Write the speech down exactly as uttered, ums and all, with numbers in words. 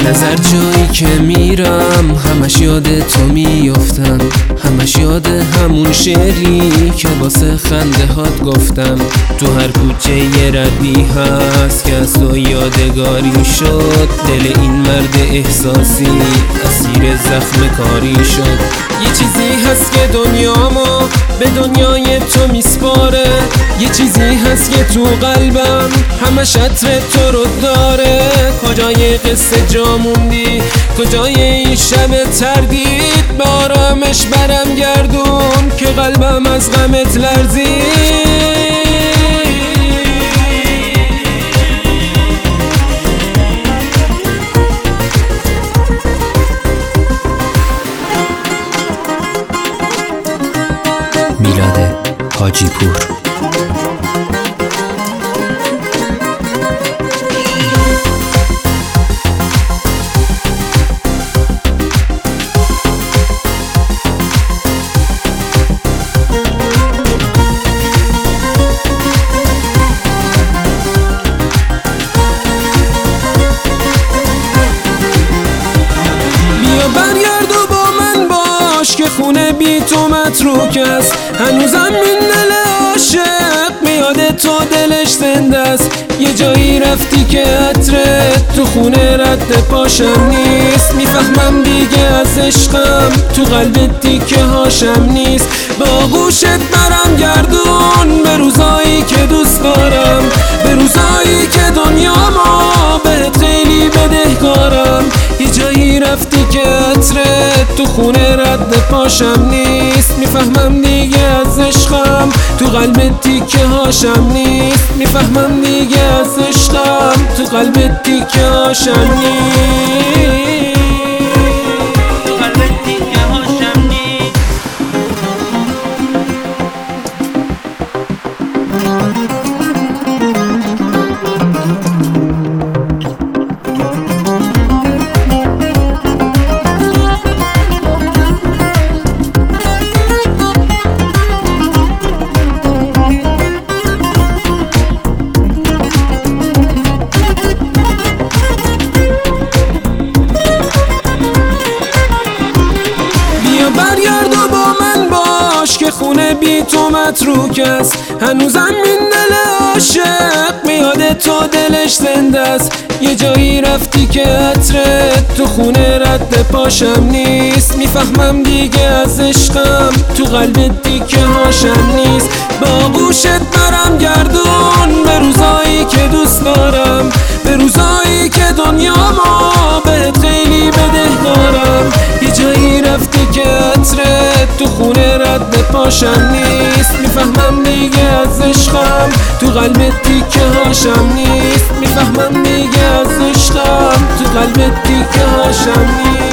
من از هر جایی که میرم همش یاد تو میافتم، همش یاد همون شعری که واسه خنده هات گفتم. تو هر کوچه یه ردی هست که از تو یادگاری شد. دل این مرد احساسی اسیر زخم کاری شد. یه چیزی هست که دنیامو به دنیای تو میسپاره، یه چیزی هست که تو قلبم همش عطر تو رو داره. کجای قصه جا موندی، کجای این شب تردید، به آرامش برم گردون که قلبم از غمت لرزید. میلاد حاجی پور. بیا برگرد و با من باش که خونه بی تو متروک است. هنوزم این دل عاشق میاد تو دلش زنده است. یه جایی رفتی که عطرت تو خونه رد پاشم نیست. میفهمم دیگه از عشقم تو قلبت تیکه هاشم نیست. با آغوشت برم گردون به روزایی که دوست دارم، به روزایی که دنیامو بهت خیلی بدهکارم. یه جایی رفتی که عطرت تو خونه رد پاشم نیست. میفهمم دیگه از عشقم تو قلبت تیکه هاشم نیست. میفهمم دیگه از عشقم تو قلبت تیکه هاشم نیست. تو قلبت تیکه هاشم نیست. برگرد و با من باش که خونه بی تو متروک است. هنوزم این دل عاشق میاد تو دلش زنده است. یه جایی رفتی که عطرت تو خونه رد پاشم نیست. میفهمم دیگه از عشقم تو قلبت تیکه هاشم نیست. با آغوشت برم گردون به روزایی که دوست دارم، به روزایی که دنیامو بهت خیلی بدهکارم. یه جایی رفتی که عطرت تو خونه رد پاشم نیست. میفهمم دیگه از عشقم تو قلبت تیکه هاشم نیست. میفهمم دیگه از عشقم تو قلبت تیکه هاشم نیست.